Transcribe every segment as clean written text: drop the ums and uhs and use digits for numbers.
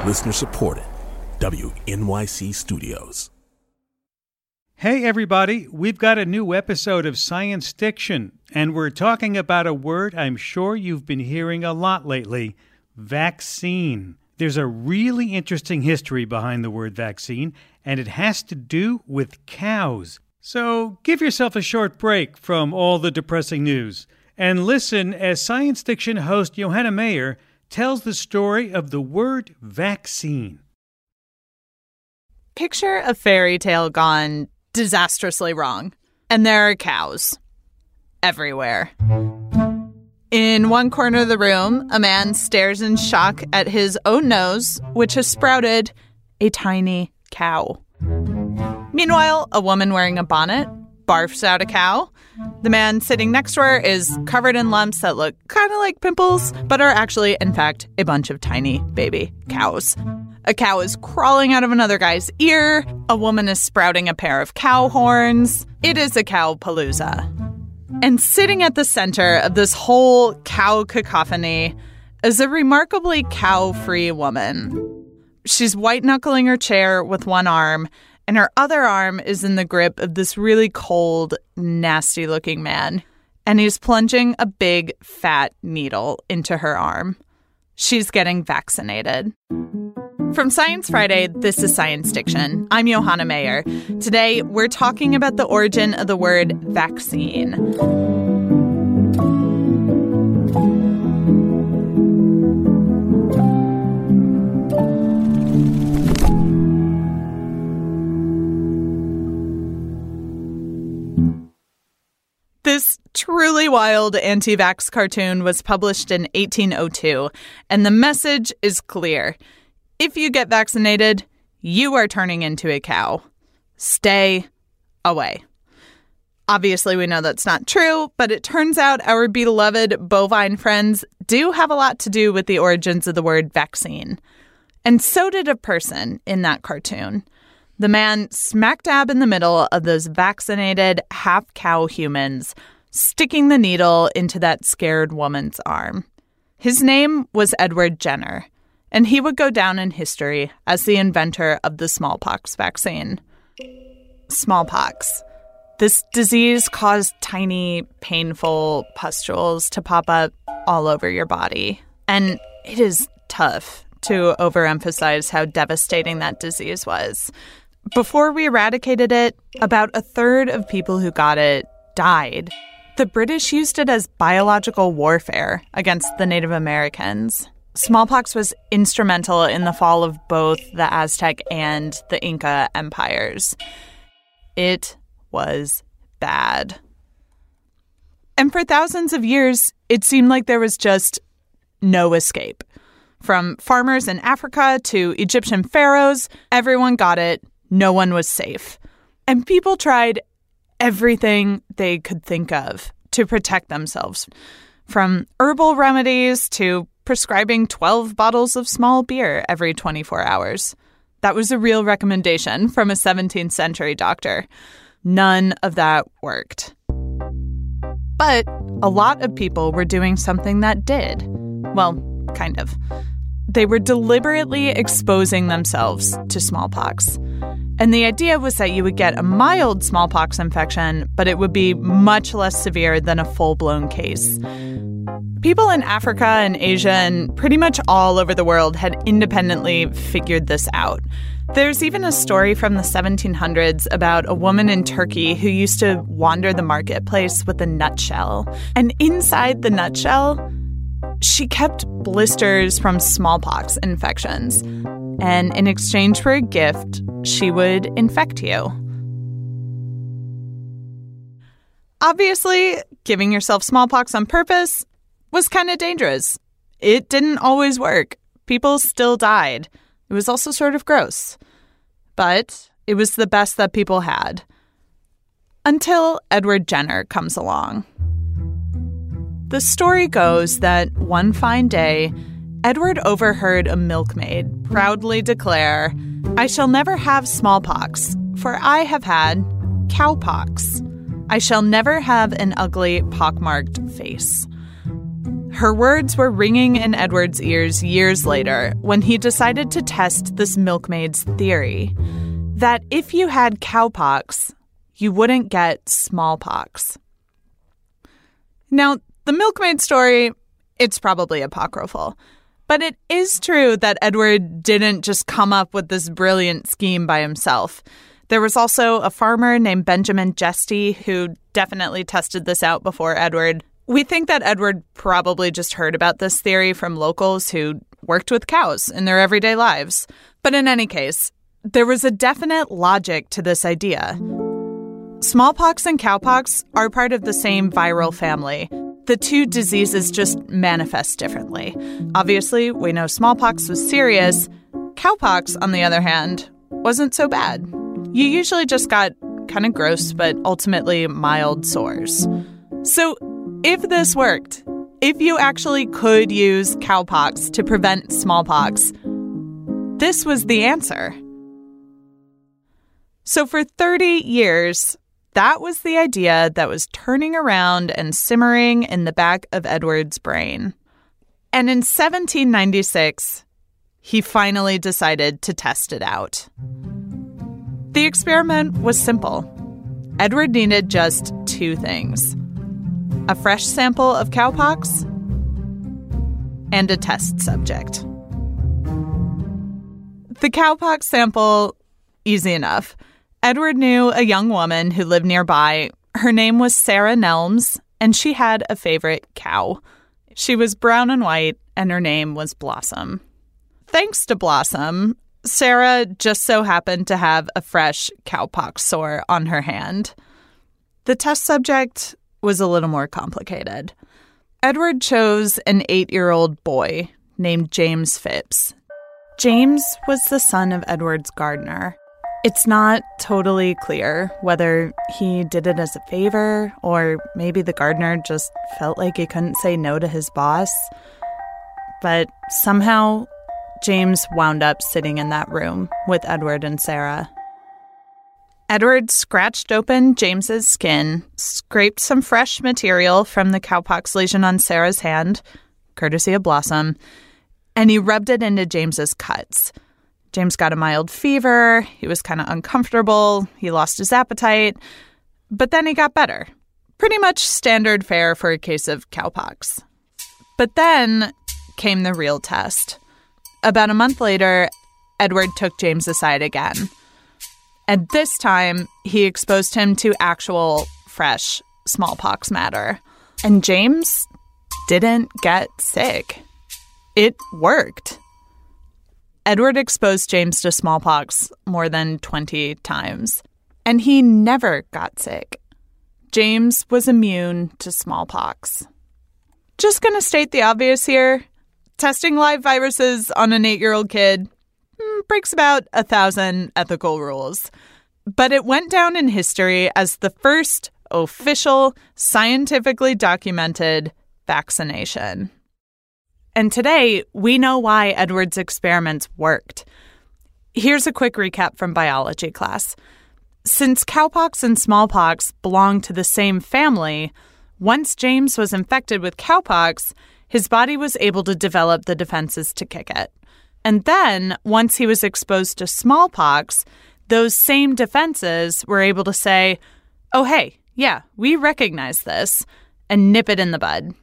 Listener supported. WNYC Studios. Hey everybody, we've got a new episode of Science Diction, and we're talking about a word I'm sure you've been hearing a lot lately, vaccine. There's a really interesting history behind the word vaccine, and it has to do with cows. So give yourself a short break from all the depressing news and listen as Science Diction host Johanna Mayer tells the story of the word vaccine. Picture a fairy tale gone disastrously wrong, and there are cows everywhere. In one corner of the room, a man stares in shock at his own nose, which has sprouted a tiny cow. Meanwhile, a woman wearing a bonnet barfs out a cow. The man sitting next to her is covered in lumps that look kind of like pimples, but are actually, in fact, a bunch of tiny baby cows. A cow is crawling out of another guy's ear. A woman is sprouting a pair of cow horns. It is a cow-palooza. And sitting at the center of this whole cow cacophony is a remarkably cow-free woman. She's white-knuckling her chair with one arm, and her other arm is in the grip of this really cold, nasty-looking man. And he's plunging a big, fat needle into her arm. She's getting vaccinated. From Science Friday, this is Science Diction. I'm Johanna Mayer. Today, we're talking about the origin of the word vaccine. This truly wild anti-vax cartoon was published in 1802, and the message is clear. If you get vaccinated, you are turning into a cow. Stay away. Obviously, we know that's not true, but it turns out our beloved bovine friends do have a lot to do with the origins of the word vaccine. And so did a person in that cartoon. The man smack dab in the middle of those vaccinated half-cow humans, sticking the needle into that scared woman's arm. His name was Edward Jenner, and he would go down in history as the inventor of the smallpox vaccine. Smallpox. This disease caused tiny, painful pustules to pop up all over your body. And it is tough to overemphasize how devastating that disease was. Before we eradicated it, about a third of people who got it died. The British used it as biological warfare against the Native Americans. Smallpox was instrumental in the fall of both the Aztec and the Inca empires. It was bad. And for thousands of years, it seemed like there was just no escape. From farmers in Africa to Egyptian pharaohs, everyone got it. No one was safe. And people tried everything they could think of to protect themselves, from herbal remedies to prescribing 12 bottles of small beer every 24 hours. That was a real recommendation from a 17th century doctor. None of that worked. But a lot of people were doing something that did. Well, kind of. They were deliberately exposing themselves to smallpox. And the idea was that you would get a mild smallpox infection, but it would be much less severe than a full-blown case. People in Africa and Asia and pretty much all over the world had independently figured this out. There's even a story from the 1700s about a woman in Turkey who used to wander the marketplace with a nutshell. And inside the nutshell, she kept blisters from smallpox infections. And in exchange for a gift, she would infect you. Obviously, giving yourself smallpox on purpose was kind of dangerous. It didn't always work. People still died. It was also sort of gross. But it was the best that people had. Until Edward Jenner comes along. The story goes that one fine day, Edward overheard a milkmaid proudly declare, "I shall never have smallpox, for I have had cowpox. I shall never have an ugly, pockmarked face." Her words were ringing in Edward's ears years later when he decided to test this milkmaid's theory that if you had cowpox, you wouldn't get smallpox. Now, the milkmaid story, it's probably apocryphal, but it is true that Edward didn't just come up with this brilliant scheme by himself. There was also a farmer named Benjamin Jesty who definitely tested this out before Edward. We think that Edward probably just heard about this theory from locals who worked with cows in their everyday lives. But in any case, there was a definite logic to this idea. Smallpox and cowpox are part of the same viral family. The two diseases just manifest differently. Obviously, we know smallpox was serious. Cowpox, on the other hand, wasn't so bad. You usually just got kind of gross but ultimately mild sores. So if this worked, if you actually could use cowpox to prevent smallpox, this was the answer. So for 30 years, that was the idea that was turning around and simmering in the back of Edward's brain. And in 1796, he finally decided to test it out. The experiment was simple. Edward needed just two things: a fresh sample of cowpox and a test subject. The cowpox sample, easy enough. Edward knew a young woman who lived nearby. Her name was Sarah Nelms, and she had a favorite cow. She was brown and white, and her name was Blossom. Thanks to Blossom, Sarah just so happened to have a fresh cowpox sore on her hand. The test subject was a little more complicated. Edward chose an 8-year-old boy named James Phipps. James was the son of Edward's gardener. It's not totally clear whether he did it as a favor or maybe the gardener just felt like he couldn't say no to his boss. But somehow, James wound up sitting in that room with Edward and Sarah. Edward scratched open James's skin, scraped some fresh material from the cowpox lesion on Sarah's hand, courtesy of Blossom, and he rubbed it into James's cuts. James got a mild fever, he was kind of uncomfortable, he lost his appetite, but then he got better. Pretty much standard fare for a case of cowpox. But then came the real test. About a month later, Edward took James aside again. And this time, he exposed him to actual, fresh smallpox matter. And James didn't get sick. It worked. Edward exposed James to smallpox more than 20 times, and he never got sick. James was immune to smallpox. Just gonna state the obvious here. Testing live viruses on an 8-year-old kid breaks about 1,000 ethical rules. But it went down in history as the first official, scientifically documented vaccination. And today, we know why Edward's experiments worked. Here's a quick recap from biology class. Since cowpox and smallpox belong to the same family, once James was infected with cowpox, his body was able to develop the defenses to kick it. And then, once he was exposed to smallpox, those same defenses were able to say, oh, hey, yeah, we recognize this, and nip it in the bud.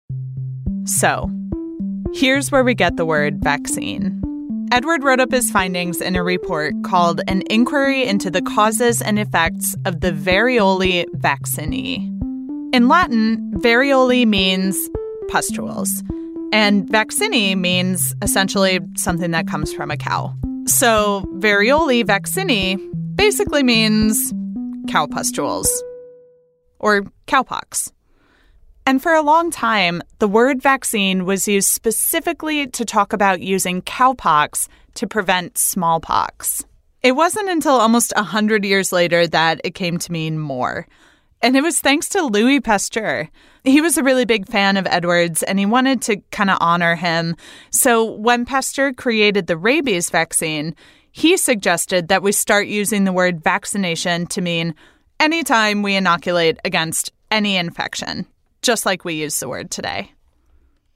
So, here's where we get the word vaccine. Edward wrote up his findings in a report called An Inquiry into the Causes and Effects of the Varioli Vaccinae. In Latin, varioli means pustules, and vaccinae means essentially something that comes from a cow. So varioli vaccinae basically means cow pustules, or cowpox. And for a long time, the word vaccine was used specifically to talk about using cowpox to prevent smallpox. It wasn't until almost 100 years later that it came to mean more. And it was thanks to Louis Pasteur. He was a really big fan of Edward's, and he wanted to kind of honor him. So when Pasteur created the rabies vaccine, he suggested that we start using the word vaccination to mean anytime we inoculate against any infection, just like we use the word today.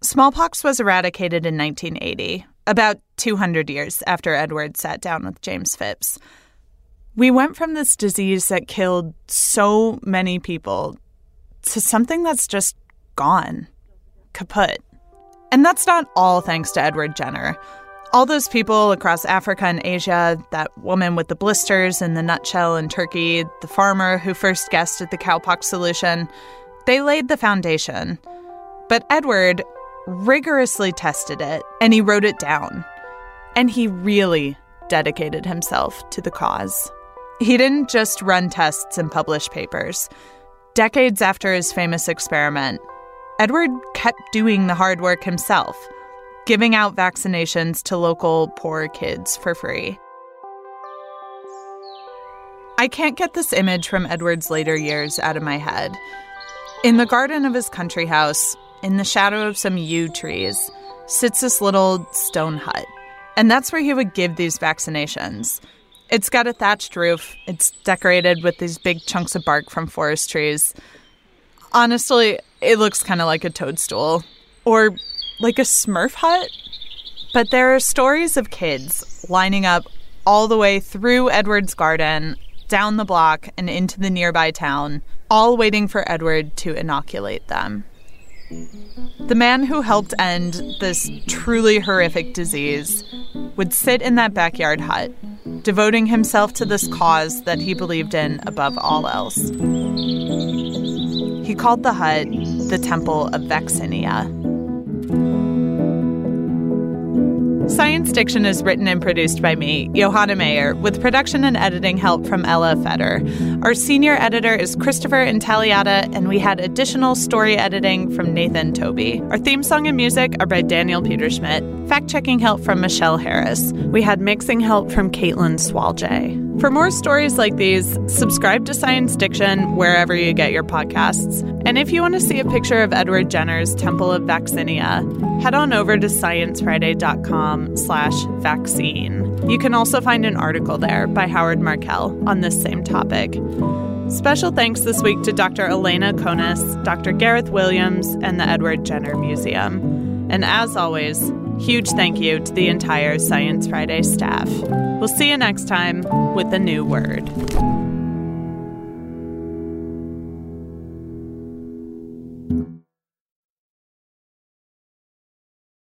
Smallpox was eradicated in 1980, about 200 years after Edward sat down with James Phipps. We went from this disease that killed so many people to something that's just gone, kaput. And that's not all thanks to Edward Jenner. All those people across Africa and Asia, that woman with the blisters and the nutshell in Turkey, the farmer who first guessed at the cowpox solution, they laid the foundation. But Edward rigorously tested it, and he wrote it down. And he really dedicated himself to the cause. He didn't just run tests and publish papers. Decades after his famous experiment, Edward kept doing the hard work himself, giving out vaccinations to local poor kids for free. I can't get this image from Edward's later years out of my head. In the garden of his country house, in the shadow of some yew trees, sits this little stone hut. And that's where he would give these vaccinations. It's got a thatched roof. It's decorated with these big chunks of bark from forest trees. Honestly, it looks kind of like a toadstool. Or like a Smurf hut. But there are stories of kids lining up all the way through Edward's garden, down the block, and into the nearby town, all waiting for Edward to inoculate them. The man who helped end this truly horrific disease would sit in that backyard hut, devoting himself to this cause that he believed in above all else. He called the hut the Temple of Vaccinia. Science Diction is written and produced by me, Johanna Mayer, with production and editing help from Ella Feder. Our senior editor is Christopher Intagliata, and we had additional story editing from Nathan Toby. Our theme song and music are by Daniel Peterschmidt. Fact-checking help from Michelle Harris. We had mixing help from Caitlin Swalje. For more stories like these, subscribe to Science Diction wherever you get your podcasts. And if you want to see a picture of Edward Jenner's Temple of Vaccinia, head on over to sciencefriday.com/vaccine. You can also find an article there by Howard Markel on this same topic. Special thanks this week to Dr. Elena Konis, Dr. Gareth Williams, and the Edward Jenner Museum. And as always, huge thank you to the entire Science Friday staff. We'll see you next time with a new word.